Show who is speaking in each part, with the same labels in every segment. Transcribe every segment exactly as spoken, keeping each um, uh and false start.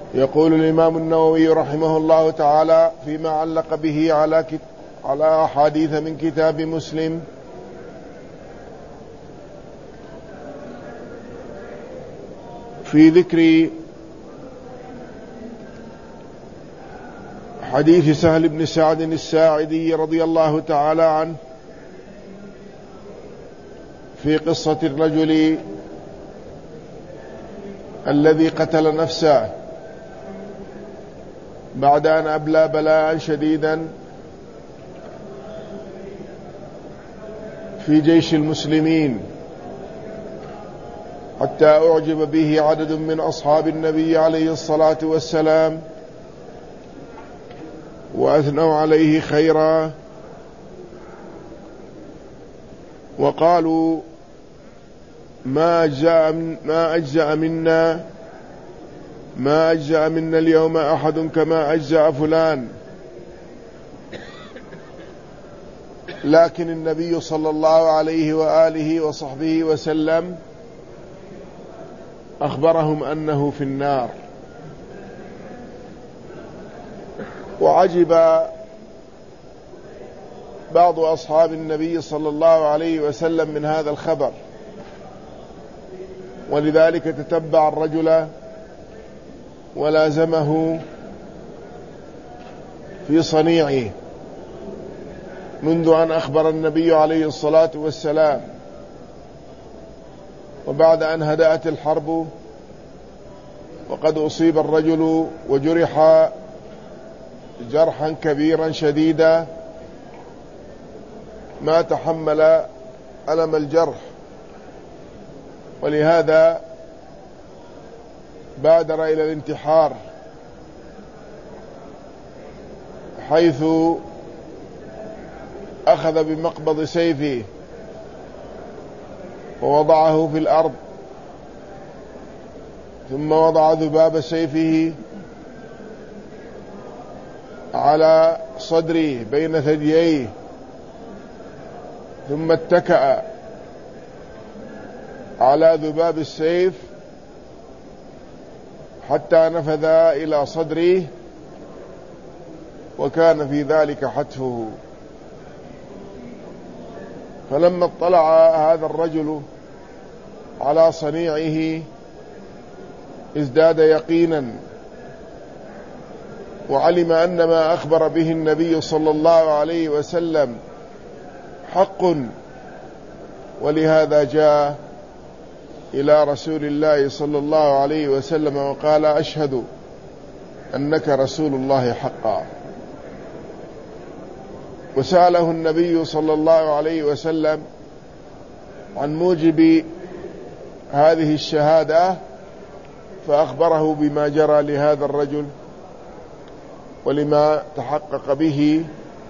Speaker 1: يقول الإمام النووي رحمه الله تعالى فيما علق به على على أحاديث من كتاب مسلم: في ذكر حديث سهل بن سعد الساعدي رضي الله تعالى عنه في قصة الرجل الذي قتل نفسه بعد أن أبلى بلاء شديدا في جيش المسلمين، حتى أعجب به عدد من أصحاب النبي عليه الصلاة والسلام وأثنوا عليه خيرا، وقالوا: ما أجزأ ما أجزأ منا ما أجزأ منا اليوم أحد كما أجزأ فلان. لكن النبي صلى الله عليه وآله وصحبه وسلم أخبرهم أنه في النار. وعجب بعض أصحاب النبي صلى الله عليه وسلم من هذا الخبر، ولذلك تتبع الرجل ولازمه في صنيعه منذ أن أخبر النبي عليه الصلاة والسلام، وبعد أن هدأت الحرب وقد أصيب الرجل وجرح جرحا كبيرا شديدا ما تحمل ألم الجرح، ولهذا بادر إلى الانتحار، حيث أخذ بمقبض سيفه ووضعه في الأرض، ثم وضع ذباب سيفه على صدره بين ثدييه، ثم اتكأ على ذباب السيف حتى نفذ إلى صدره، وكان في ذلك حتفه. فلما اطلع هذا الرجل على صنيعه ازداد يقينا، وعلم أن ما أخبر به النبي صلى الله عليه وسلم حق، ولهذا جاء إلى رسول الله صلى الله عليه وسلم وقال: أشهد أنك رسول الله حقا. وسأله النبي صلى الله عليه وسلم عن موجب هذه الشهادة، فأخبره بما جرى لهذا الرجل ولما تحقق به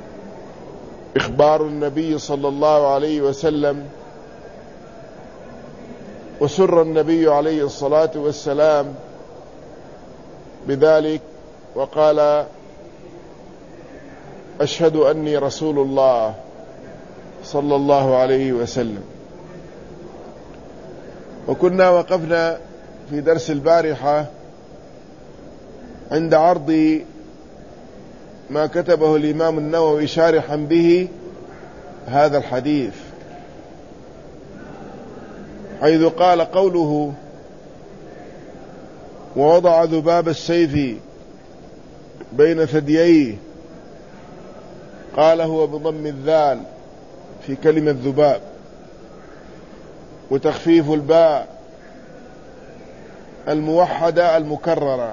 Speaker 1: إخبار النبي صلى الله عليه وسلم. وسر النبي عليه الصلاة والسلام بذلك وقال: أشهد أني رسول الله صلى الله عليه وسلم. وكنا وقفنا في درس البارحة عند عرض ما كتبه الإمام النووي شارحا به هذا الحديث، حيث قال: قوله ووضع ذباب السيف بين ثدييه، قال هو بضم الذال في كلمة ذباب وتخفيف الباء الموحدة المكررة،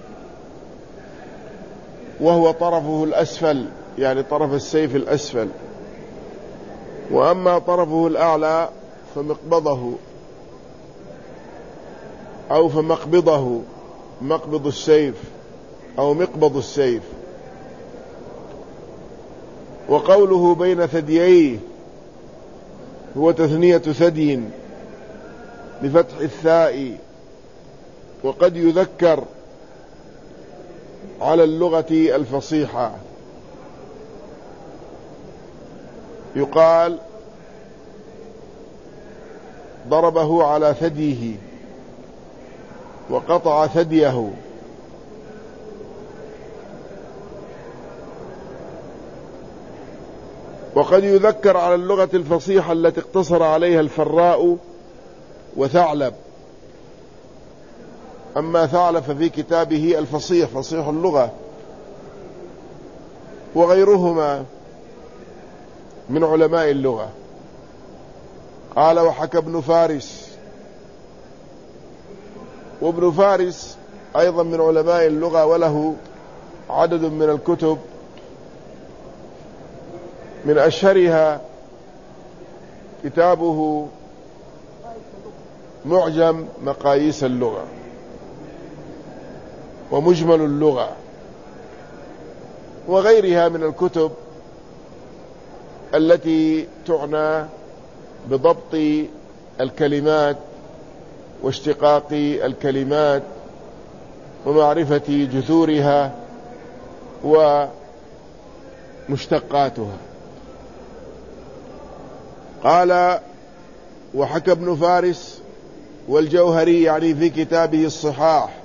Speaker 1: وهو طرفه الأسفل، يعني طرف السيف الأسفل، وأما طرفه الأعلى فمقبضه أو فمقبضه مقبض السيف أو مقبض السيف. وقوله بين ثدييه هو تثنية ثدي بفتح الثاء، وقد يذكر على اللغة الفصيحة، يقال ضربه على ثديه وقطع ثديه، وقد يذكر على اللغة الفصيحة التي اقتصر عليها الفراء وثعلب. أما ثعلب ففي كتابه الفصيح فصيح اللغة، وغيرهما من علماء اللغة. قال وحكى ابن فارس، وابن فارس أيضا من علماء اللغة، وله عدد من الكتب، من أشهرها كتابه معجم مقاييس اللغة ومجمل اللغة، وغيرها من الكتب التي تعنى بضبط الكلمات واشتقاق الكلمات ومعرفة جذورها ومشتقاتها. قال وحكى ابن فارس والجوهري يعني في كتابه الصحاح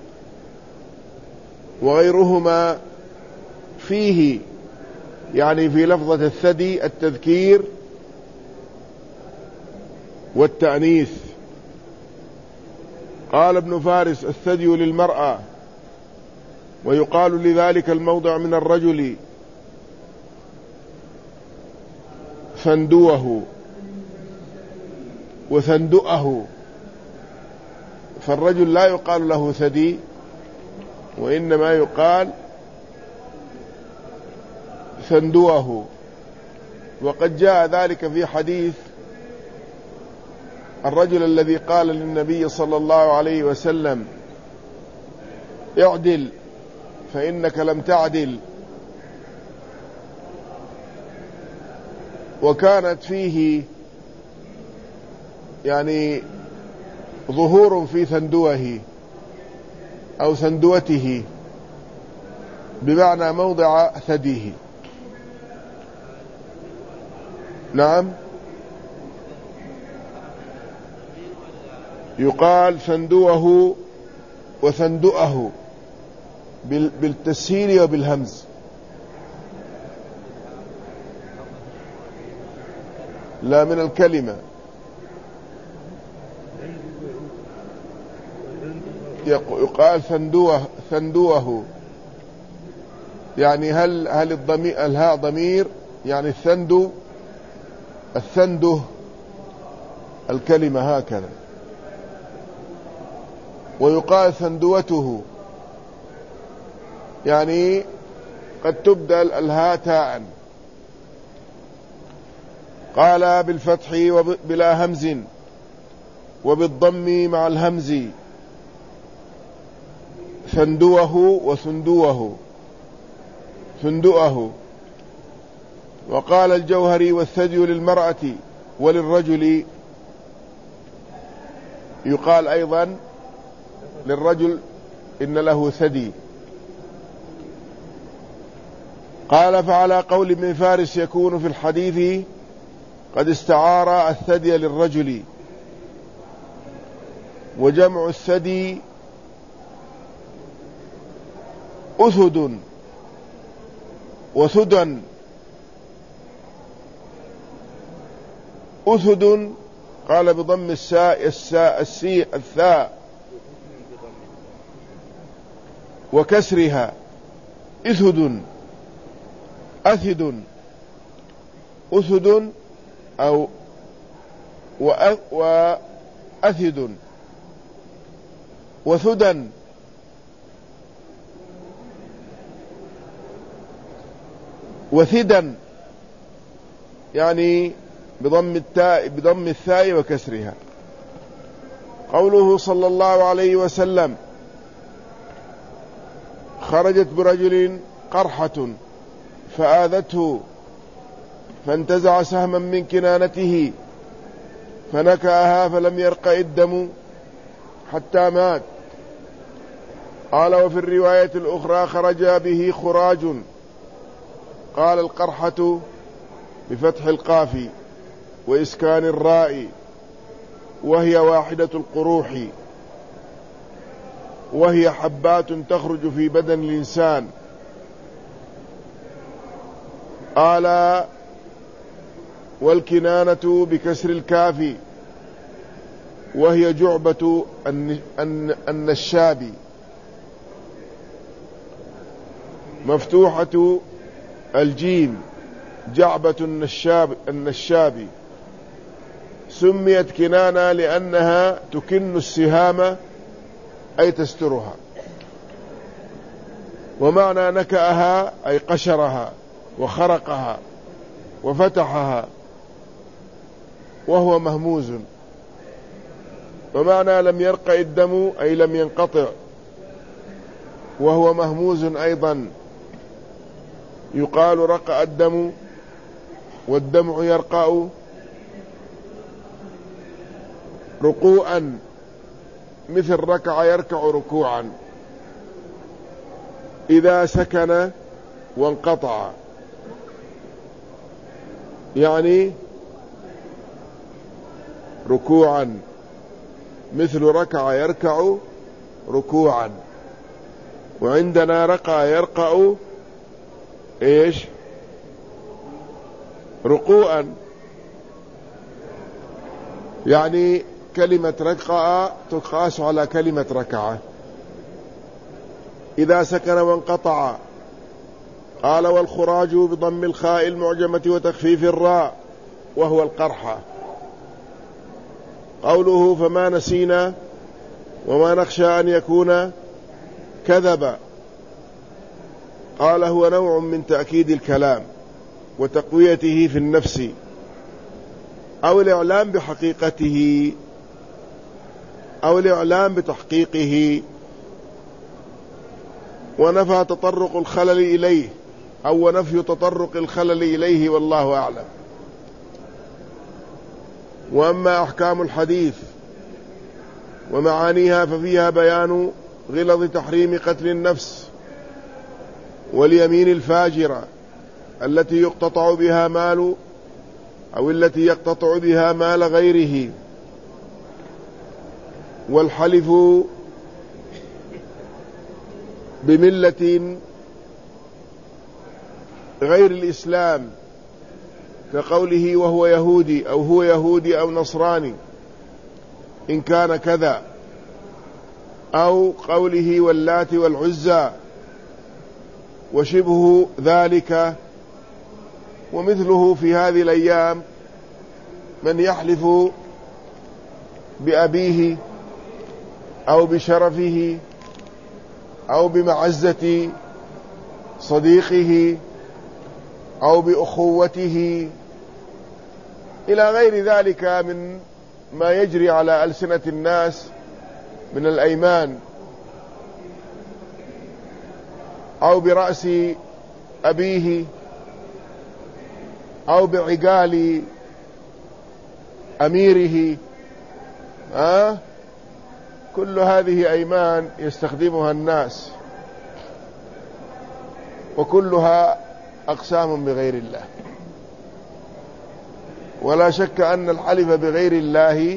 Speaker 1: وغيرهما فيه يعني في لفظة الثدي التذكير والتأنيث. قال ابن فارس الثدي للمرأة، ويقال لذلك الموضع من الرجل ثندوه وثندؤه، فالرجل لا يقال له ثدي وإنما يقال ثندوه. وقد جاء ذلك في حديث الرجل الذي قال للنبي صلى الله عليه وسلم اعدل فإنك لم تعدل، وكانت فيه يعني ظهور في ثندوه أو ثندوته بمعنى موضع ثديه. نعم، يقال ثندوه وثندؤه بالتسهيل وبالهمز، لا من الكلمة. يقال ثندوه ثندوه يعني هل هل الضمير الهاء ضمير يعني الثند الثنده الكلمة هكذا. ويقال ثندوته يعني قد تبدل الهاء تاء. قال بالفتح وبلا همز وبالضم مع الهمز ثندوه وثندوه ثندؤه. وقال الجوهري والثدي للمرأة وللرجل، يقال أيضا للرجل إن له ثدي. قال فعلى قول ابن فارس يكون في الحديث قد استعار الثدي للرجل، وجمع الثدي أثد وثدا. أثد قال بضم الساء الساء السي الثاء وكسرها إثد أثد أثد أو وأثد وثدا. وثدا يعني بضم التاء بضم الثاء وكسرها. قوله صلى الله عليه وسلم خرجت برجل قرحة فآذته فانتزع سهما من كنانته فنكأها فلم يرق الدم حتى مات. قال وفي الرواية الأخرى خرج به خراج. قال القرحة بفتح القاف وإسكان الراء، وهي واحدة القروح، وهي حبات تخرج في بدن الإنسان. قال والكنانة بكسر الكاف وهي جعبة النشاب مفتوحة الجيم جعبة النشاب النشاب سميت كنانة لأنها تكن السهام أي تسترها، ومعنى نكأها أي قشرها وخرقها وفتحها وهو مهموز، ومعنى لم يرقى الدم أي لم ينقطع وهو مهموز أيضا، يقال رقى الدم والدمع يرقى ركوعا مثل ركع يركع ركوعا إذا سكن وانقطع، يعني ركوعا مثل ركع يركع ركوعا. وعندنا رقى يرقع ايش ركوعا، يعني كلمة ركع تقاس على كلمة ركعة. إذا سكن وانقطع. قال والخراج بضم الخاء المعجمة وتخفيف الراء وهو القرحة. قوله فما نسينا وما نخشى أن يكون كذب، قال هو نوع من تأكيد الكلام وتقويته في النفس أو الإعلام بحقيقته أو الإعلام بتحقيقه، ونفى تطرق الخلل إليه أو ونفي تطرق الخلل إليه والله أعلم. وأما أحكام الحديث ومعانيها ففيها بيان غلظ تحريم قتل النفس واليمين الفاجرة التي يقتطع بها مال أو التي يقتطع بها مال غيره، والحلف بملة غير الإسلام كقوله وهو يهودي أو هو يهودي أو نصراني إن كان كذا، أو قوله واللات والعزى وشبه ذلك. ومثله في هذه الأيام من يحلف بأبيه أو بشرفه أو بمعزة صديقه أو بأخوته إلى غير ذلك من ما يجري على ألسنة الناس من الأيمان، أو برأس أبيه أو بعقال أميره. أه؟ كل هذه أيمان يستخدمها الناس وكلها أقسام بغير الله. ولا شك أن الحلف بغير الله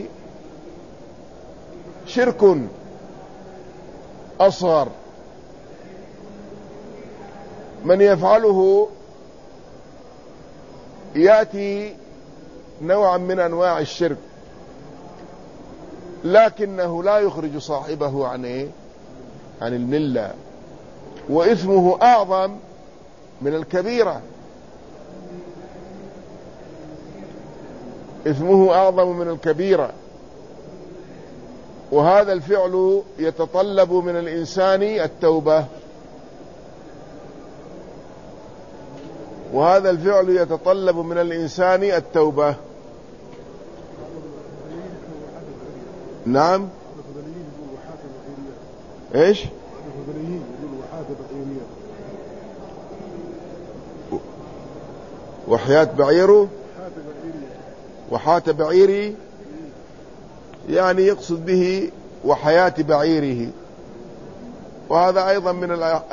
Speaker 1: شرك أصغر، من يفعله يأتي نوعا من أنواع الشرك، لكنه لا يخرج صاحبه عن إيه؟ عن الملة، وإثمه أعظم من الكبيرة، إثمه أعظم من الكبيرة. وهذا الفعل يتطلب من الإنسان التوبة، وهذا الفعل يتطلب من الإنسان التوبة. نعم. ايش؟ وحياة بعيره وحات بعيري، يعني يقصد به وحياة بعيره. وهذا أيضا من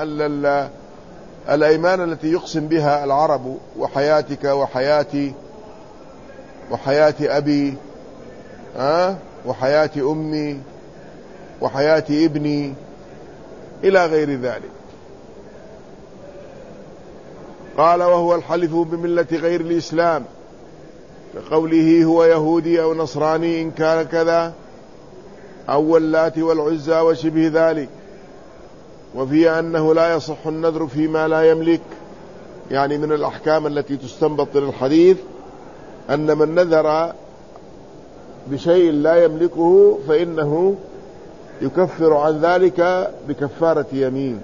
Speaker 1: الأيمان التي يقسم بها العرب، وحياتك وحياتي وحياة أبي أه؟ وحياة أمي وحياة ابني إلى غير ذلك. قال وهو الحلف بملة غير الإسلام كقوله هو يهودي أو نصراني إن كان كذا، أو اللات والعزى وشبه ذلك. وفي أنه لا يصح النذر فيما لا يملك، يعني من الأحكام التي تستنبط من الحديث أن من نذر بشيء لا يملكه فإنه يكفر عن ذلك بكفارة يمين.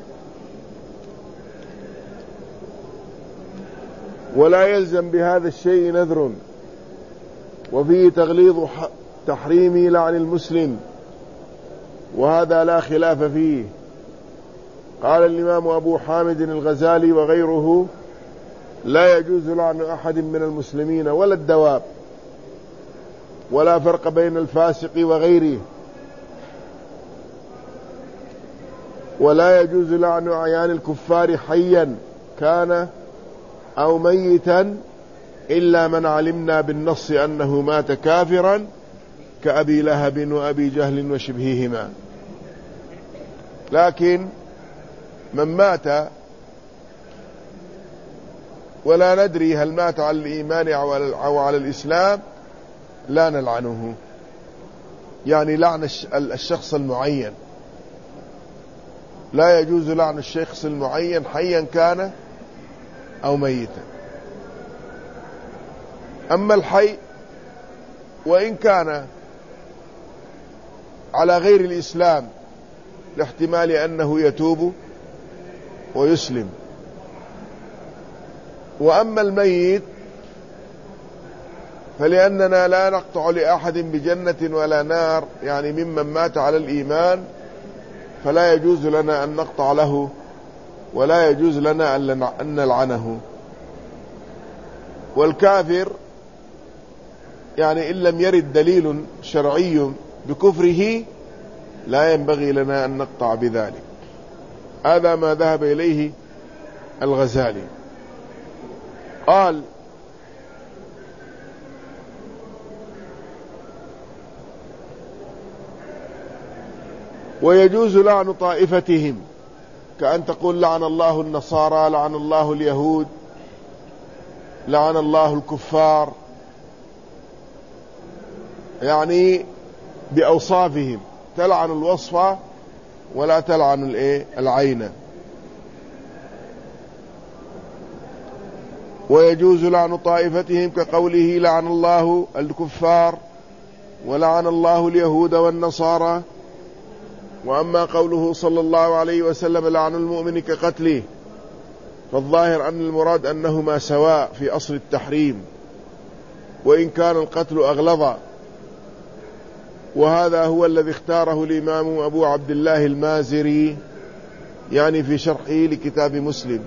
Speaker 1: ولا يلزم بهذا الشيء نذر. وفيه تغليظ تحريم لعن المسلم، وهذا لا خلاف فيه. قال الإمام أبو حامد الغزالي وغيره: لا يجوز لعن أحد من المسلمين ولا الدواب، ولا فرق بين الفاسق وغيره، ولا يجوز لعن أعيان الكفار حيا كان أو ميتا إلا من علمنا بالنص أنه مات كافرا كأبي لهب وأبي جهل وشبههما. لكن من مات ولا ندري هل مات على الإيمان أو على الإسلام لا نلعنه، يعني لعن الشخص المعين. لا يجوز لعن الشخص المعين حيا كان أو ميتا. أما الحي وإن كان على غير الإسلام لاحتمال أنه يتوب ويسلم. وأما الميت فلأننا لا نقطع لأحد بجنة ولا نار، يعني ممن مات على الإيمان، فلا يجوز لنا أن نقطع له ولا يجوز لنا أن نلعنه. والكافر يعني إن لم يرد دليل شرعي بكفره لا ينبغي لنا أن نقطع بذلك. هذا ما ذهب إليه الغزالي. قال: ويجوز لعن طائفتهم، كأن تقول لعن الله النصارى، لعن الله اليهود، لعن الله الكفار، يعني بأوصافهم، تلعن الوصف ولا تلعن العين. ويجوز لعن طائفتهم كقوله لعن الله الكفار ولعن الله اليهود والنصارى. وأما قوله صلى الله عليه وسلم لعن المؤمن كقتله، فالظاهر أن المراد أنهما سواء في أصل التحريم، وإن كان القتل أغلظ. وهذا هو الذي اختاره الإمام أبو عبد الله المازري، يعني في شرحه لكتاب مسلم.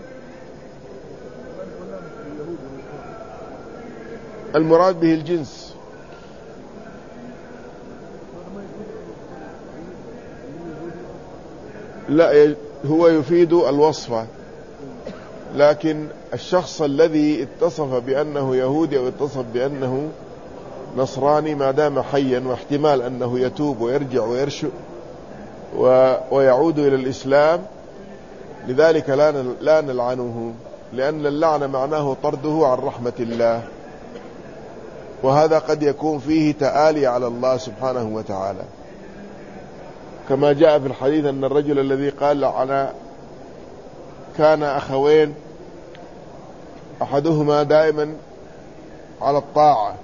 Speaker 1: المراد به الجنس. لا، هو يفيد الوصف، لكن الشخص الذي اتصف بأنه يهودي أو اتصف بأنه نصراني ما دام حيا، واحتمال أنه يتوب ويرجع ويرشد ويعود إلى الإسلام، لذلك لا نلعنه، لأن اللعن معناه طرده عن رحمة الله، وهذا قد يكون فيه تآلي على الله سبحانه وتعالى، كما جاء في الحديث أن الرجل الذي قال لعن كان أخوين، أحدهما دائما على الطاعة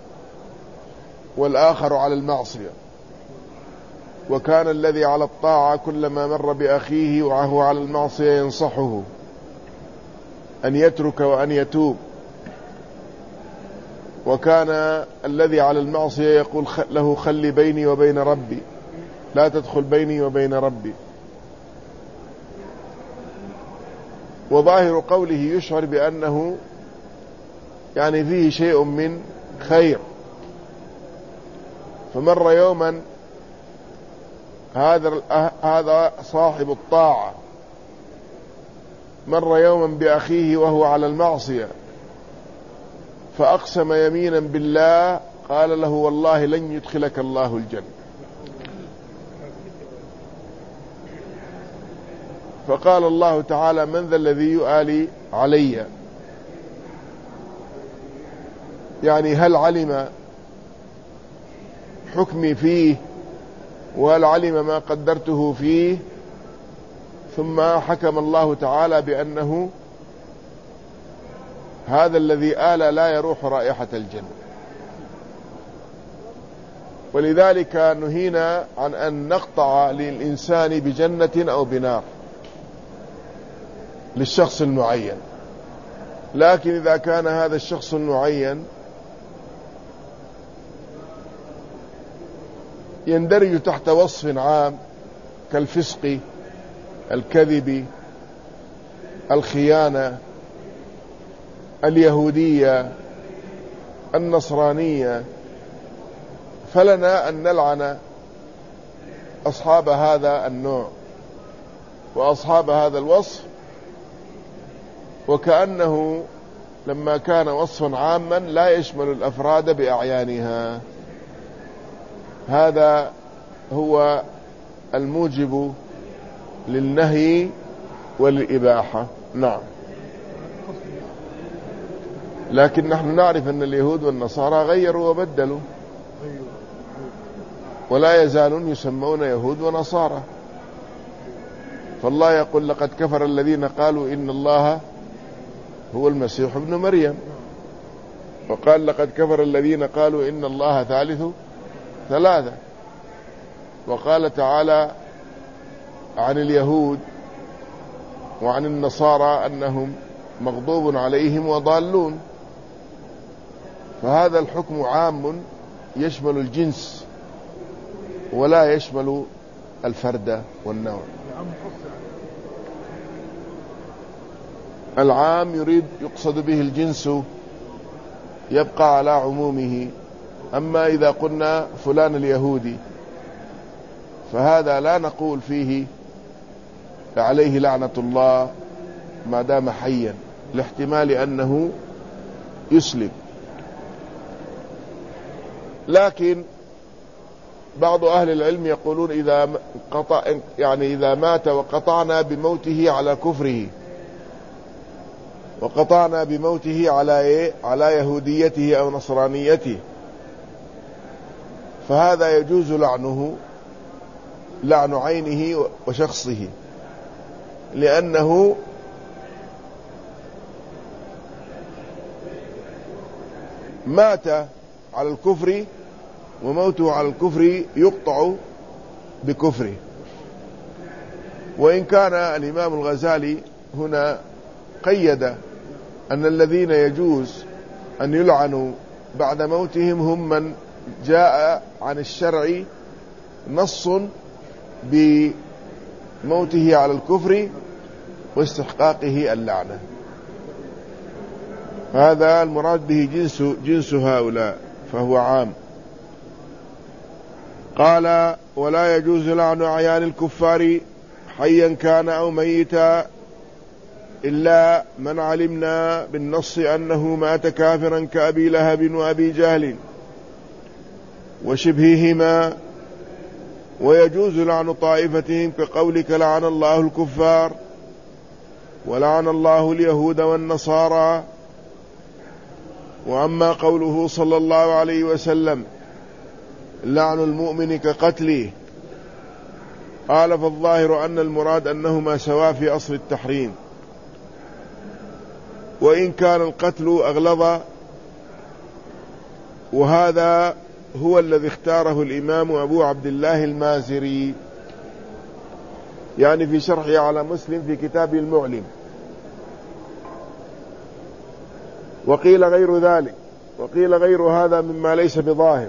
Speaker 1: والآخر على المعصية، وكان الذي على الطاعة كلما مر بأخيه وهو على المعصية ينصحه أن يترك وأن يتوب، وكان الذي على المعصية يقول له خلي بيني وبين ربي، لا تدخل بيني وبين ربي. وظاهر قوله يشعر بأنه يعني فيه شيء من خير. فمر يوما هذا هذا صاحب الطاعة مر يوما بأخيه وهو على المعصية، فأقسم يمينا بالله، قال له والله لن يدخلك الله الجنة. فقال الله تعالى من ذا الذي يؤالي علي؟ يعني هل علم حكمي فيه وهل علم ما قدرته فيه، ثم حكم الله تعالى بأنه هذا الذي آل لا يروح رائحة الجنة. ولذلك نهينا عن أن نقطع للإنسان بجنة أو بنار للشخص المعين، لكن إذا كان هذا الشخص المعين يندرج تحت وصف عام كالفسق، الكذب، الخيانة، اليهودية، النصرانية، فلنا أن نلعن أصحاب هذا النوع وأصحاب هذا الوصف، وكأنه لما كان وصفا عاما لا يشمل الأفراد بأعيانها. هذا هو الموجب للنهي والإباحة. نعم. لكن نحن نعرف أن اليهود والنصارى غيروا وبدلوا، ولا يزالون يسمون يهود ونصارى. فالله يقول لقد كفر الذين قالوا إن الله هو المسيح ابن مريم، وقال لقد كفر الذين قالوا إن الله ثالث ثلاثة، وقال تعالى عن اليهود وعن النصارى أنهم مغضوب عليهم وضالون. فهذا الحكم عام يشمل الجنس ولا يشمل الفرد والنوع. العام يريد يقصد به الجنس يبقى على عمومه. أما إذا قلنا فلان اليهودي فهذا لا نقول فيه عليه لعنة الله ما دام حيا، لاحتمال أنه يسلم. لكن بعض أهل العلم يقولون إذا قطع يعني إذا مات وقطعنا بموته على كفره وقطعنا بموته على إيه؟ على يهوديته أو نصرانيته، فهذا يجوز لعنه، لعن عينه وشخصه، لأنه مات على الكفر، وموته على الكفر يقطع بكفره. وإن كان الإمام الغزالي هنا قيد أن الذين يجوز أن يلعنوا بعد موتهم هم من جاء عن الشرع نص بموته على الكفر واستحقاقه اللعنة. هذا المراد به جنس, جنس هؤلاء، فهو عام. قال ولا يجوز لعن أعيان الكفار حيا كان أو ميتا إلا من علمنا بالنص أنه مات كافرا كأبي لهب وأبي جهل وشبههما. ويجوز لعن طائفتهم كقولك لعن الله الكفار ولعن الله اليهود والنصارى. وأما قوله صلى الله عليه وسلم لعن المؤمن كقتله، قال فالظاهر أن المراد أنهما سواء في أصل التحريم، وإن كان القتل أغلظ، وهذا هو الذي اختاره الإمام أبو عبد الله المازري، يعني في شرحه على مسلم في كتابه المعلم. وقيل غير ذلك، وقيل غير هذا مما ليس بظاهر.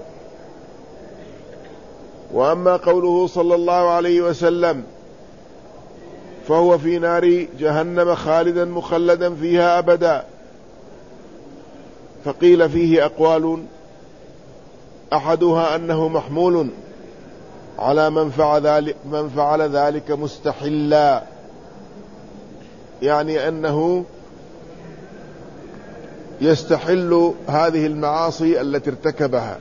Speaker 1: وأما قوله صلى الله عليه وسلم فهو في نار جهنم خالدا مخلدا فيها أبدا، فقيل فيه أقوال، أحدها أنه محمول على من فعل ذلك, من فعل ذلك مستحلا، يعني أنه يستحل هذه المعاصي التي ارتكبها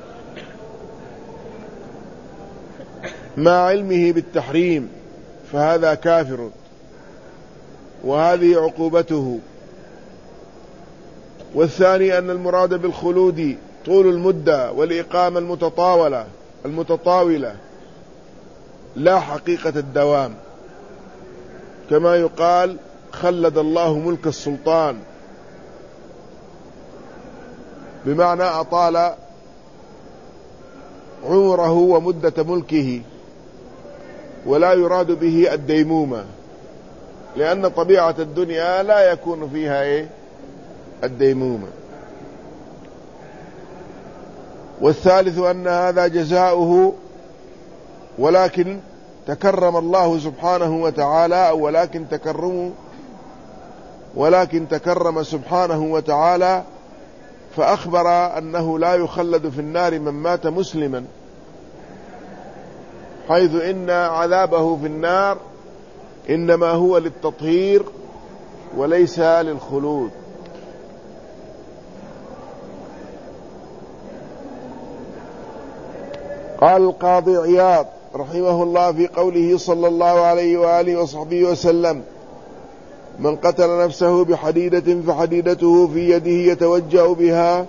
Speaker 1: مع علمه بالتحريم، فهذا كافر وهذه عقوبته. والثاني أن المراد بالخلود طول المدة والإقامة المتطاولة المتطاولة لا حقيقة الدوام، كما يقال خلد الله ملك السلطان، بمعنى أطال عمره ومدة ملكه، ولا يراد به الديمومة، لأن طبيعة الدنيا لا يكون فيها إيه؟ الديمومة. والثالث أن هذا جزاؤه، ولكن تكرم الله سبحانه وتعالى أو ولكن تكرمه ولكن تكرم سبحانه وتعالى فأخبر أنه لا يخلد في النار من مات مسلما، حيث إن عذابه في النار إنما هو للتطهير وليس للخلود. قال القاضي عياض رحمه الله في قوله صلى الله عليه وآله وصحبه وسلم: من قتل نفسه بحديدة فحديدته في يده يتوجأ بها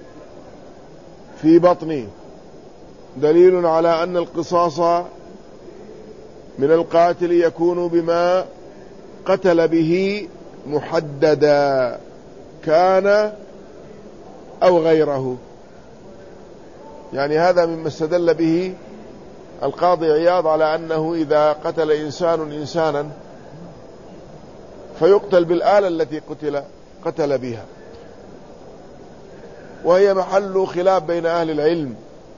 Speaker 1: في بطنه، دليل على أن القصاص من القاتل يكون بما قتل به محددا كان أو غيره. يعني هذا مما استدل به القاضي عياض على أنه إذا قتل إنسان إنسانا فيقتل بالآلة التي قتل قتل بها، وهي محل خلاف بين أهل العلم،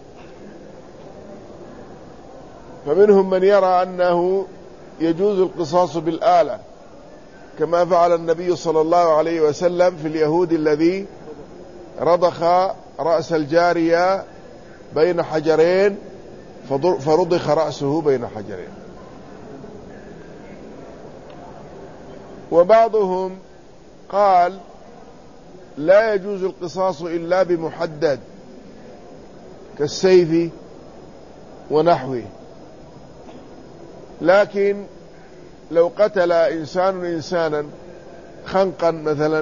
Speaker 1: فمنهم من يرى أنه يجوز القصاص بالآلة، كما فعل النبي صلى الله عليه وسلم في اليهود الذي رضخ رأس الجارية بين حجرين فرضخ رأسه بين حجرين. وبعضهم قال لا يجوز القصاص إلا بمحدد كالسيف ونحوه، لكن لو قتل إنسان إنسانا خنقا مثلا،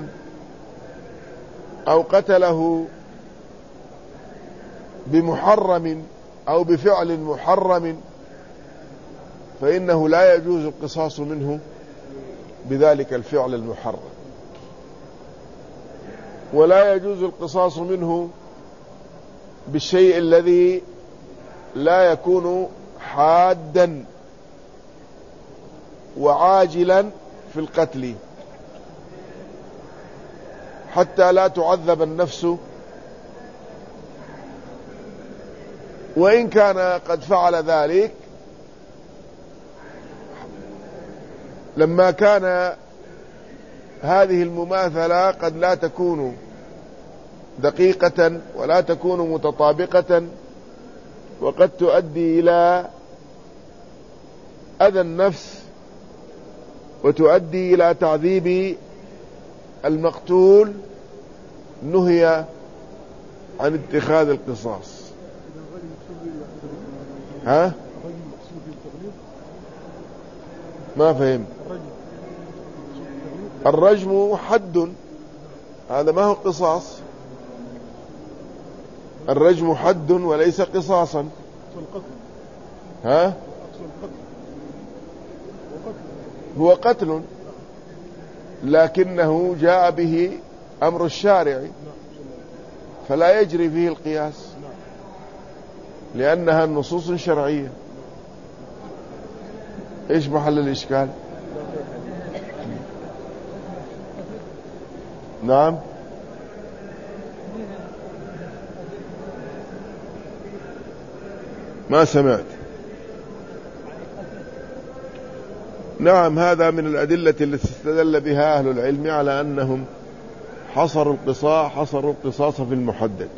Speaker 1: أو قتله بمحرم أو بفعل محرم، فإنه لا يجوز القصاص منه بذلك الفعل المحرم، ولا يجوز القصاص منه بالشيء الذي لا يكون حادا وعاجلا في القتل، حتى لا تعذب النفس، وإن كان قد فعل ذلك لما كان هذه المماثلة قد لا تكون دقيقة ولا تكون متطابقة، وقد تؤدي إلى أذى النفس وتؤدي إلى تعذيب المقتول، نهي عن اتخاذ القصاص. ها؟ ما فهم. الرجم حد، هذا ما هو قصاص. الرجم حد وليس قصاصا. ها؟ هو قتل، لكنه جاء به أمر الشارع فلا يجري فيه القياس، لأنها النصوص شرعية. إيش محل الإشكال؟ نعم. ما سمعت. نعم، هذا من الأدلة التي استدل بها أهل العلم على أنهم حصروا القصاص حصروا القصاص في المحدد.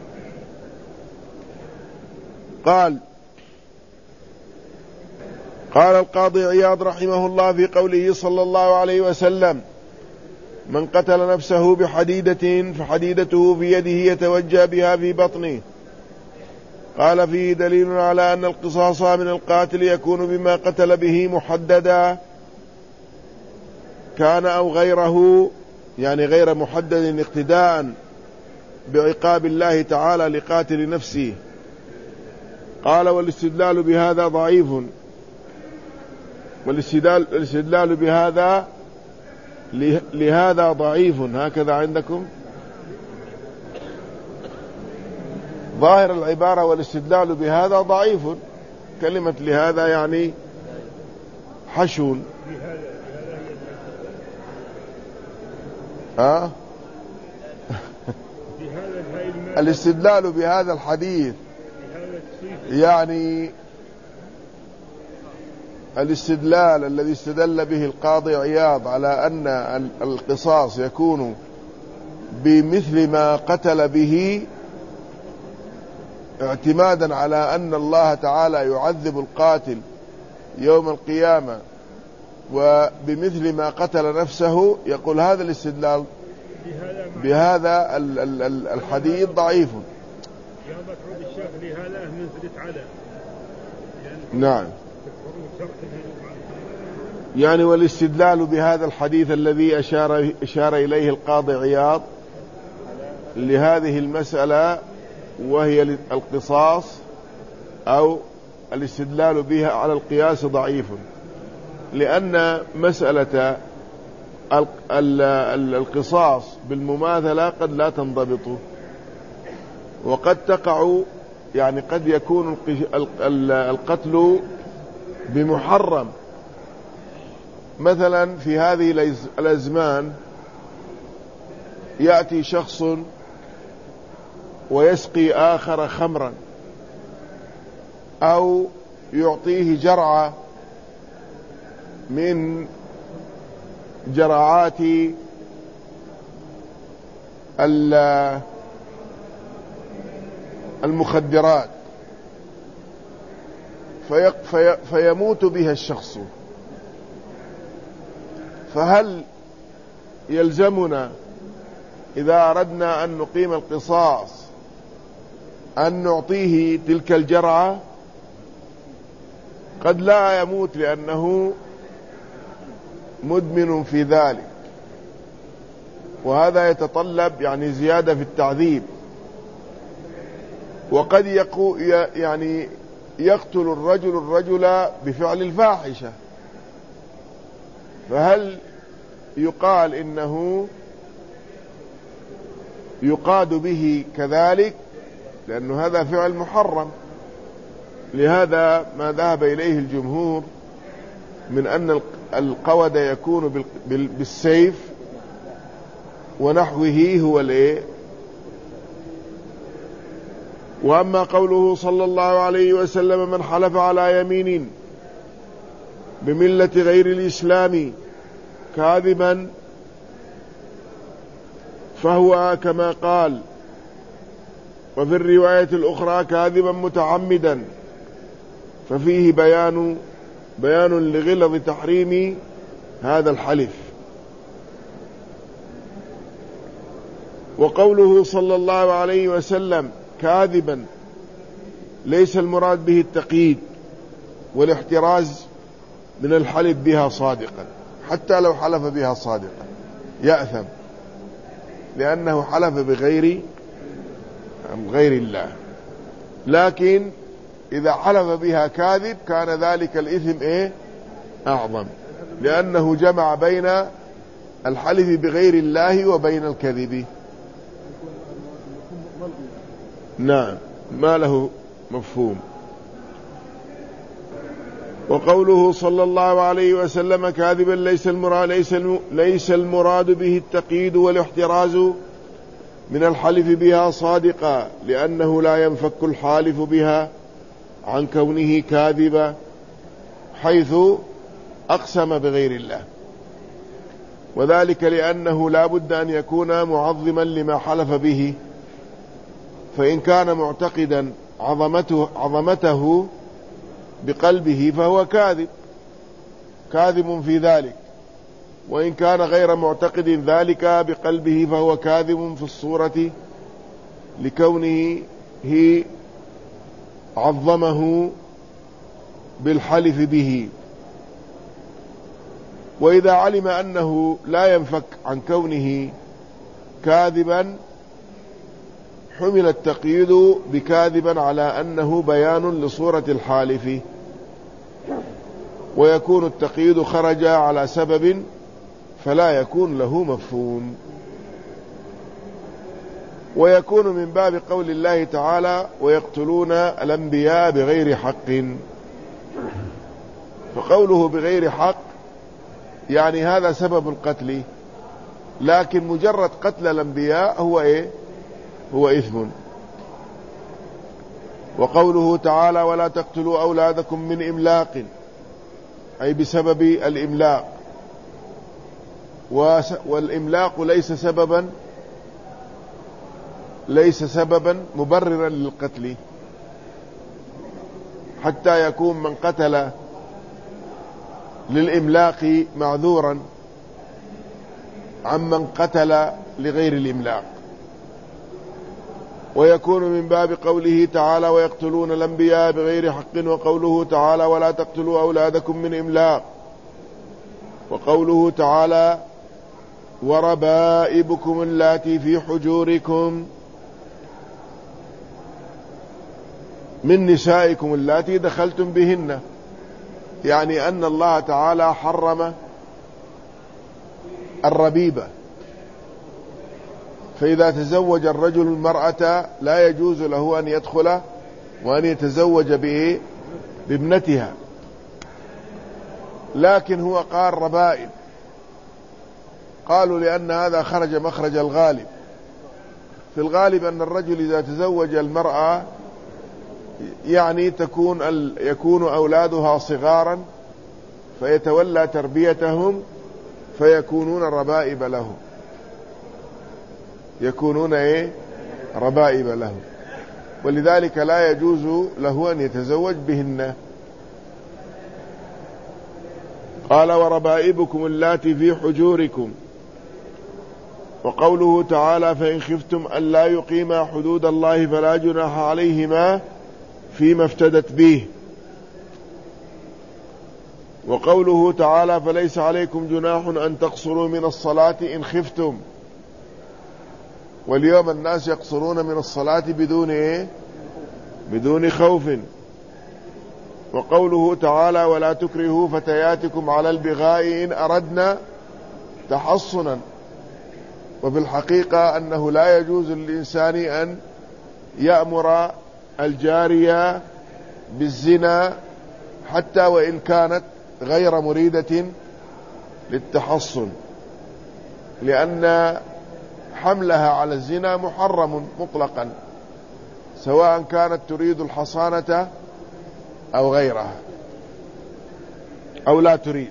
Speaker 1: قال قال القاضي عياض رحمه الله في قوله صلى الله عليه وسلم: من قتل نفسه بحديدة فحديدته في يده يتوجى بها في بطنه، قال فيه دليل على أن القصاص من القاتل يكون بما قتل به محددا كان أو غيره، يعني غير محدد اقتداء بعقاب الله تعالى لقاتل نفسه. قال والاستدلال بهذا ضعيف، والاستدلال الاستدلال بهذا لهذا ضعيف. هكذا عندكم ظاهر العبارة والاستدلال بهذا ضعيف، كلمة لهذا يعني حشو. ها الاستدلال بهذا الحديث يعني الاستدلال الذي استدل به القاضي عياض على أن القصاص يكون بمثل ما قتل به، اعتمادا على أن الله تعالى يعذب القاتل يوم القيامة وبمثل ما قتل نفسه، يقول هذا الاستدلال بهذا الحديث ضعيف. نعم، يعني والاستدلال بهذا الحديث الذي أشار, أشار إليه القاضي عياض لهذه المسألة وهي القصاص أو الاستدلال بها على القياس ضعيف، لأن مسألة القصاص بالمماثلة قد لا تنضبط، وقد تقع، يعني قد يكون القتل بمحرم. مثلا في هذه الأزمان يأتي شخص ويسقي آخر خمرا أو يعطيه جرعة من جرعات المخدرات في في فيموت بها الشخص، فهل يلزمنا إذا أردنا أن نقيم القصاص أن نعطيه تلك الجرعة؟ قد لا يموت لأنه مدمن في ذلك، وهذا يتطلب يعني زيادة في التعذيب. وقد يقو يعني يقتل الرجل الرجل بفعل الفاحشة، فهل يقال إنه يقاد به كذلك؟ لأن هذا فعل محرم. لهذا ما ذهب إليه الجمهور من أن القود يكون بالسيف ونحوه هو الايه. وأما قوله صلى الله عليه وسلم من حلف على يمين بملة غير الإسلام كاذبا فهو كما قال، وفي الرواية الأخرى كاذبا متعمدا، ففيه بيان بيان لغلظ تحريم هذا الحلف. وقوله صلى الله عليه وسلم كاذبا ليس المراد به التقييد والاحتراز من الحلف بها صادقا، حتى لو حلف بها صادقا يأثم، لأنه حلف بغير غير الله. لكن إذا حلف بها كاذب كان ذلك الإثم إيه؟ أعظم، لأنه جمع بين الحلف بغير الله وبين الكذب. نعم، ما له مفهوم. وقوله صلى الله عليه وسلم كاذبا ليس المراد, ليس ليس المراد به التقييد والاحتراز من الحلف بها صادقا، لأنه لا ينفك الحالف بها عن كونه كاذبا حيث أقسم بغير الله، وذلك لأنه لا بد أن يكون معظما لما حلف به، فإن كان معتقدا عظمته, عظمته بقلبه فهو كاذب كاذب في ذلك، وإن كان غير معتقد ذلك بقلبه فهو كاذب في الصورة لكونه هي عظمه بالحلف به. وإذا علم أنه لا ينفك عن كونه كاذبا حمل التقييد بكاذبا على أنه بيان لصورة الحالف، ويكون التقييد خرج على سبب فلا يكون له مفهوم. ويكون من باب قول الله تعالى ويقتلون الأنبياء بغير حق، فقوله بغير حق يعني هذا سبب القتل، لكن مجرد قتل الأنبياء هو إيه؟ هو إثم. وقوله تعالى ولا تقتلوا أولادكم من إملاق، أي بسبب الإملاق، والإملاق ليس سببا ليس سببا مبررا للقتل، حتى يكون من قتل للإملاق معذورا عمن قتل لغير الإملاق. ويكون من باب قوله تعالى ويقتلون الأنبياء بغير حق، وقوله تعالى ولا تقتلوا أولادكم من إملاق، وقوله تعالى وربائبكم اللاتي في حجوركم من نسائكم اللاتي دخلتم بهن، يعني أن الله تعالى حرم الربيبة، فإذا تزوج الرجل المرأة لا يجوز له أن يدخل وأن يتزوج بإيه؟ بابنتها، لكن هو قال ربائب، قالوا لأن هذا خرج مخرج الغالب. في الغالب أن الرجل إذا تزوج المرأة يعني تكون يكون أولادها صغارا فيتولى تربيتهم فيكونون ربائب له، يكونون إيه؟ ربائب له، ولذلك لا يجوز له أن يتزوج بهن. قال وربائبكم اللاتي في حجوركم، وقوله تعالى فإن خفتم ألا يقيما حدود الله فلا جناح عليهما فيما افتدت به، وقوله تعالى فليس عليكم جناح أن تقصروا من الصلاة إن خفتم، واليوم الناس يقصرون من الصلاة بدون إيه؟ بدون خوف. وقوله تعالى ولا تكرهوا فتياتكم على البغاء إن أردنا تحصنا، وفي الحقيقة أنه لا يجوز للإنسان أن يأمر الجارية بالزنا حتى وإن كانت غير مريدة للتحصن، لأن حملها على الزنا محرم مطلقا سواء كانت تريد الحصانة أو غيرها أو لا تريد.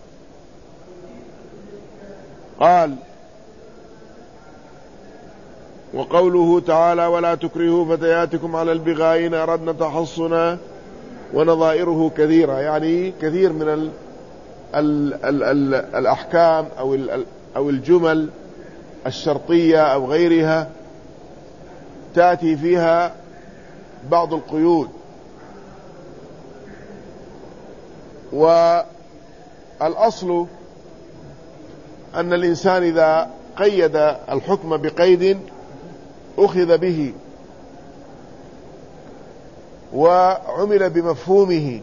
Speaker 1: قال وقوله تعالى ولا تكرهوا فتياتكم على البغاء إن أردنا تحصنا، ونظائره كثيرة، يعني كثير من ال ال ال ال الأحكام أو, ال أو الجمل الشرطية أو غيرها تأتي فيها بعض القيود. والأصل أن الإنسان إذا قيد الحكم بقيد أخذ به وعمل بمفهومه،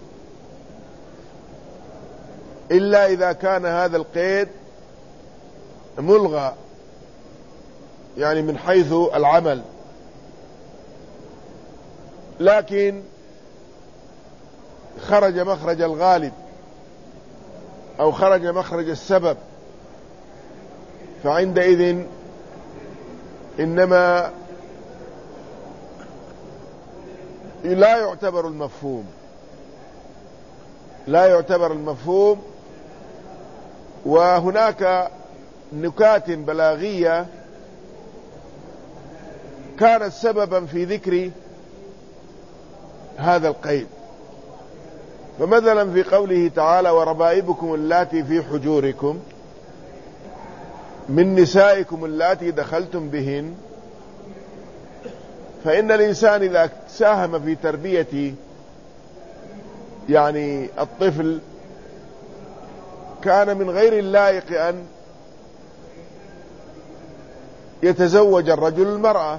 Speaker 1: إلا إذا كان هذا القيد ملغى يعني من حيث العمل، لكن خرج مخرج الغالب أو خرج مخرج السبب، فعندئذ إنما لا يعتبر المفهوم لا يعتبر المفهوم وهناك نكات بلاغية كانت سببا في ذكر هذا القيد. فمثلا في قوله تعالى وربائبكم اللاتي في حجوركم من نسائكم اللاتي دخلتم بهن، فإن الإنسان إذا ساهم في تربية يعني الطفل كان من غير اللائق أن يتزوج الرجل المرأة،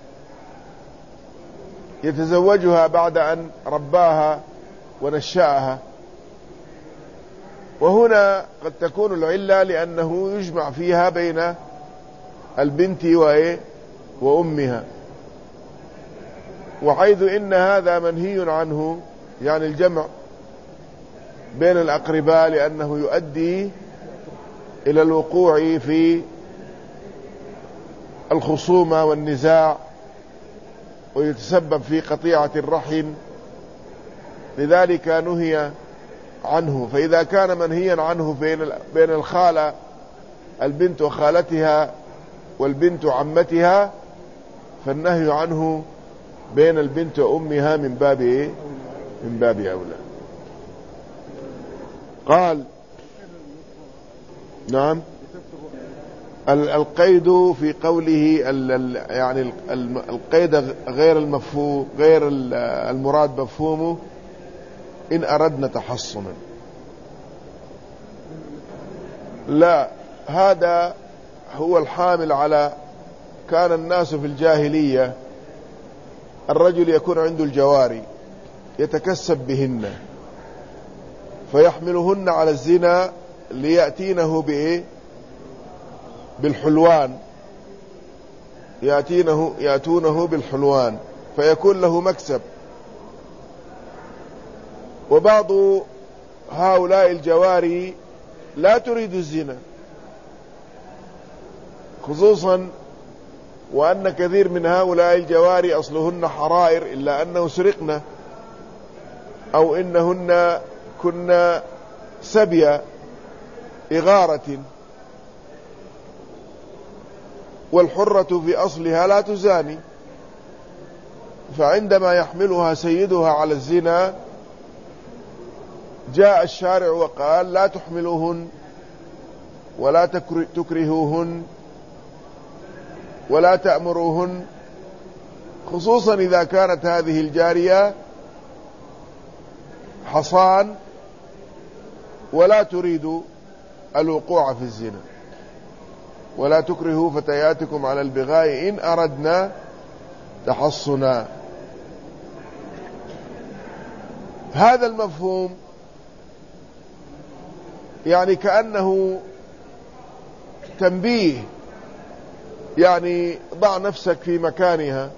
Speaker 1: يتزوجها بعد أن رباها ونشأها. وهنا قد تكون العلة لأنه يجمع فيها بين البنت وأمها، وحيث إن هذا منهي عنه، يعني الجمع بين الأقرباء، لأنه يؤدي إلى الوقوع في الخصومة والنزاع ويتسبب في قطيعة الرحم، لذلك نهي عنه. فإذا كان منهيا عنه بين الخالة البنت وخالتها والبنت عمتها، فالنهي عنه بين البنت وأمها من باب إيه؟ من باب أولى. قال نعم القيد في قوله يعني القيد غير المفهوم غير المراد مفهومه إن أردنا تحصنا. لا، هذا هو الحامل على كان الناس في الجاهلية الرجل يكون عنده الجواري يتكسب بهن فيحملهن على الزنا ليأتينه بإيه؟ بالحلوان، يأتينه يأتونه بالحلوان فيكون له مكسب. وبعض هؤلاء الجواري لا تريد الزنا، خصوصا وأن كثير من هؤلاء الجواري أصلهن حرائر إلا أنه سرقنا أو إنهن كنا سبيا إغارة، والحرة في أصلها لا تزاني. فعندما يحملها سيدها على الزنا جاء الشارع وقال لا تحملوهن ولا تكرهوهن ولا تأمروهن، خصوصا إذا كانت هذه الجارية حصان ولا تريد الوقوع في الزنا. ولا تكرهوا فتياتكم على البغاء إن أردنا تحصنا. هذا المفهوم يعني كأنه تنبيه، يعني ضع نفسك في مكانها.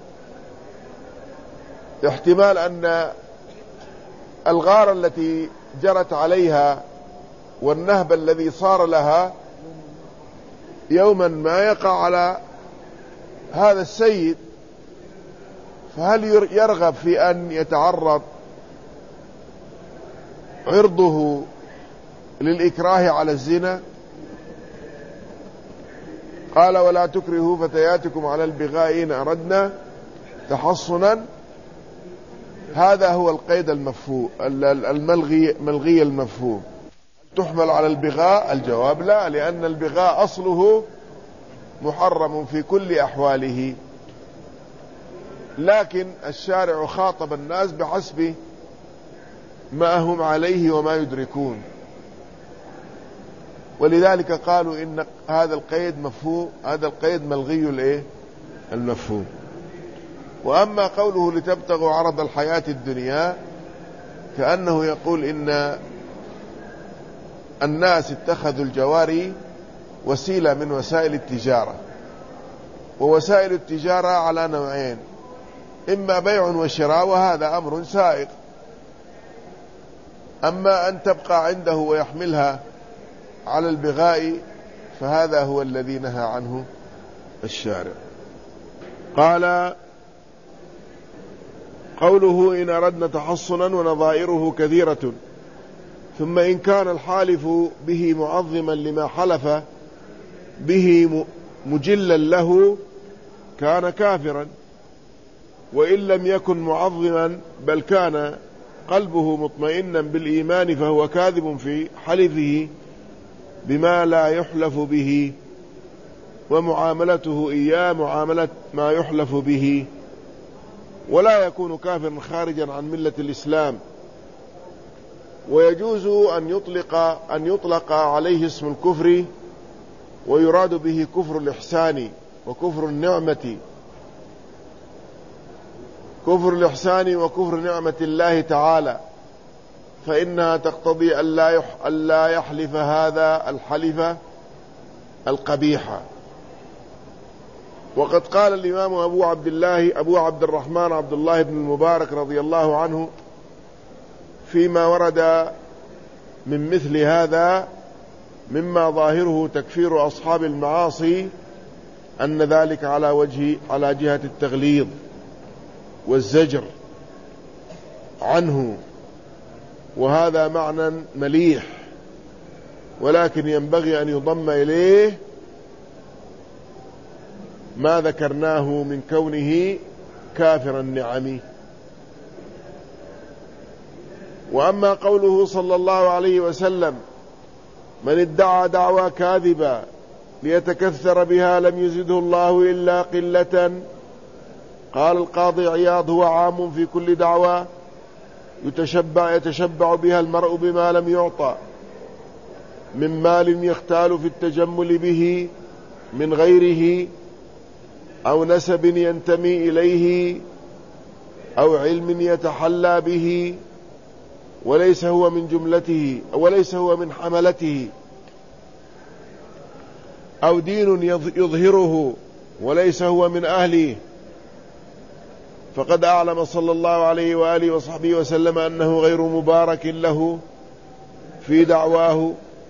Speaker 1: احتمال أن الغار التي جرت عليها والنهب الذي صار لها يوما ما يقع على هذا السيد، فهل يرغب في أن يتعرض عرضه للإكراه على الزنا؟ قال ولا تكرهوا فتياتكم على البغاء إن أردنا تحصنا. هذا هو القيد المفهوم الملغي ملغي المفهوم. تحمل على البغاء؟ الجواب لا، لأن البغاء أصله محرم في كل أحواله، لكن الشارع خاطب الناس بحسب ما هم عليه وما يدركون، ولذلك قالوا إن هذا القيد مفهوم، هذا القيد ملغي الايه المفهوم. وأما قوله لتبتغوا عرض الحياة الدنيا، كأنه يقول إن الناس اتخذوا الجواري وسيلة من وسائل التجارة، ووسائل التجارة على نوعين: إما بيع وشراء وهذا أمر سائق، أما أن تبقى عنده ويحملها على البغاء فهذا هو الذي نهى عنه الشارع. قال قوله إن أردنا تحصنا ونظائره كثيرة. ثم إن كان الحالف به معظما لما حلف به مجلا له كان كافرا، وإن لم يكن معظما بل كان قلبه مطمئنا بالإيمان فهو كاذب في حلفه بما لا يحلف به، ومعاملته إياه معاملة ما يحلف به، ولا يكون كافرا خارجا عن ملة الإسلام. ويجوز أن يطلق, أن يطلق عليه اسم الكفر ويراد به كفر الإحسان وكفر النعمة، كفر الإحسان وكفر نعمة الله تعالى، فإنها تقتضي أن لا يحلف هذا الحلف القبيح. وقد قال الإمام أبو عبد الله أبو عبد الرحمن عبد الله بن المبارك رضي الله عنه فيما ورد من مثل هذا مما ظاهره تكفير أصحاب المعاصي أن ذلك على وجه على جهة التغليظ والزجر عنه، وهذا معنى مليح، ولكن ينبغي أن يضم إليه ما ذكرناه من كونه كافر النعم. وأما قوله صلى الله عليه وسلم من ادعى دعوى كاذبة ليتكثر بها لم يزده الله إلا قلة، قال القاضي عياض هو عام في كل دعوى يتشبع, يتشبع بها المرء بما لم يعطى من مال يختال في التجمل به من غيره، أو نسب ينتمي إليه، أو علم يتحلى به وليس هو من جملته وليس هو من حملته، أو دين يظهره وليس هو من أهله. فقد أعلم صلى الله عليه وآله وصحبه وسلم أنه غير مبارك له في دعواه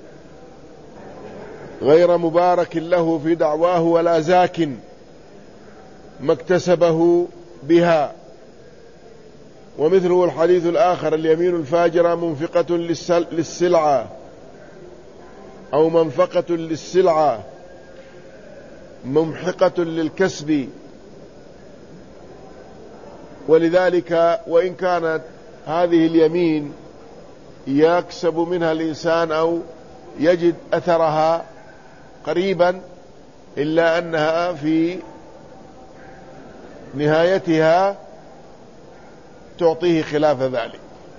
Speaker 1: غير مبارك له في دعواه ولا زاك ما اكتسبه بها. ومثله الحديث الآخر اليمين الفاجرة منفقة للسلعة أو منفقة للسلعة ممحقة للكسب. ولذلك وإن كانت هذه اليمين يكسب منها الإنسان أو يجد أثرها قريبا، إلا أنها في نهايتها تعطيه خلاف ذلك.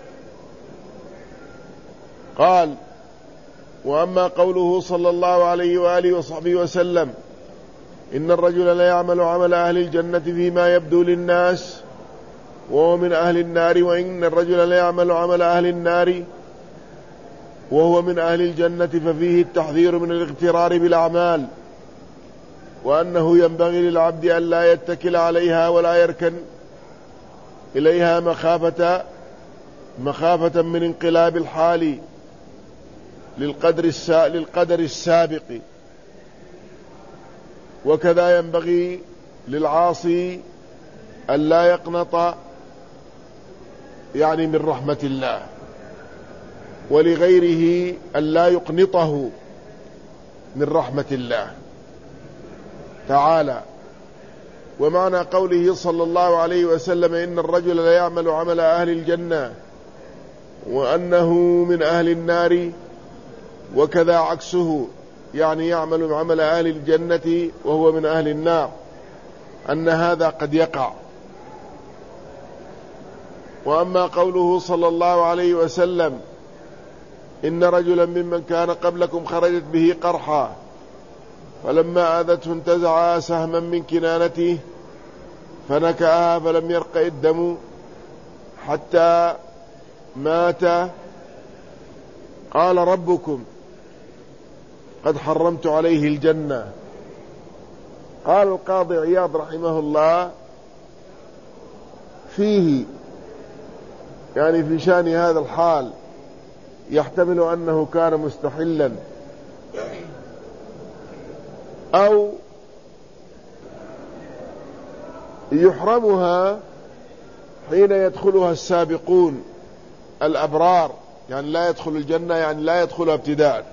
Speaker 1: قال وأما قوله صلى الله عليه وآله وصحبه وسلم إن الرجل لا يعمل عمل أهل الجنة فيما يبدو للناس وهو من أهل النار، وإن الرجل لا يعمل عمل أهل النار وهو من أهل الجنة، ففيه التحذير من الاغترار بالأعمال، وأنه ينبغي للعبد أن لا يتكل عليها ولا يركن إليها مخافة مخافة من انقلاب الحال للقدر للقدر السابق. وكذا ينبغي للعاصي أن لا يقنط يعني من رحمة الله، ولغيره أن لا يقنطه من رحمة الله تعالى. ومعنى قوله صلى الله عليه وسلم إن الرجل لا يعمل عمل أهل الجنة وأنه من أهل النار، وكذا عكسه يعني يعمل عمل أهل الجنة وهو من أهل النار، أن هذا قد يقع. وأما قوله صلى الله عليه وسلم إن رجلا ممن كان قبلكم خرجت به قرحا فلما آذته انتزع سهما من كنانته فنكأها فلم يرق الدم حتى مات، قال ربكم قد حرمت عليه الجنة. قال القاضي عياض رحمه الله فيه يعني في شان هذا الحال يحتمل أنه كان مستحلا أو يحرمها حين يدخلها السابقون الأبرار، يعني لا يدخل الجنة يعني لا يدخلها ابتداء،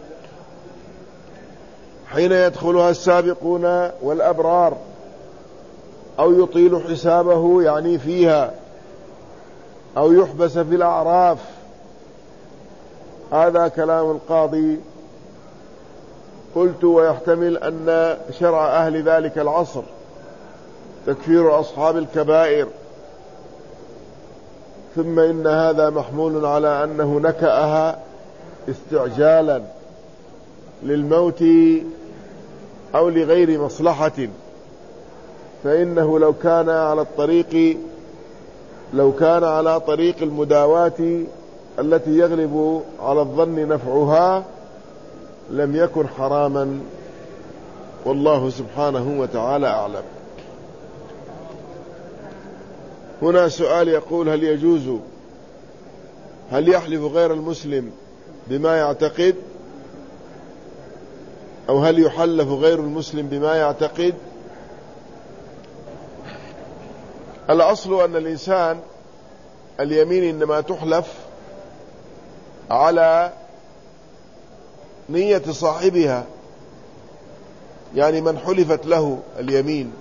Speaker 1: حين يدخلها السابقون والأبرار، أو يطيل حسابه يعني فيها، أو يحبس في الأعراف. هذا كلام القاضي. قلت ويحتمل أن شرع أهل ذلك العصر تكفير أصحاب الكبائر ثم إن هذا محمول على أنه نكأها استعجالا للموت أو لغير مصلحة، فإنه لو كان على الطريق لو كان على طريق المداواة التي يغلب على الظن نفعها لم يكن حراما، والله سبحانه وتعالى أعلم. هنا سؤال يقول: هل يجوز هل يحلف غير المسلم بما يعتقد، أو هل يحلف غير المسلم بما يعتقد؟ الأصل أن الإنسان اليمين إنما تحلف على نية صاحبها، يعني من حلفت له اليمين.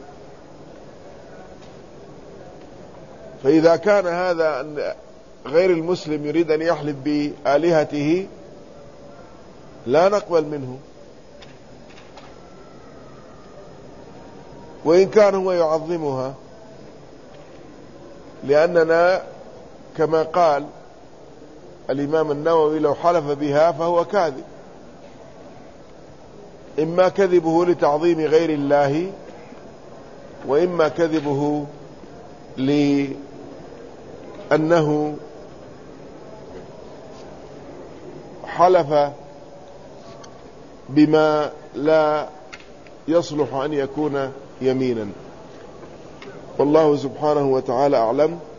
Speaker 1: فإذا كان هذا أن غير المسلم يريد أن يحلف بآلهته لا نقبل منه، وإن كان هو يعظمها، لأننا كما قال الإمام النووي: لو حلف بها فهو كاذب، إما كذبه لتعظيم غير الله، وإما كذبه لأنه حلف بما لا يصلح أن يكون يمينا. والله سبحانه وتعالى أعلم.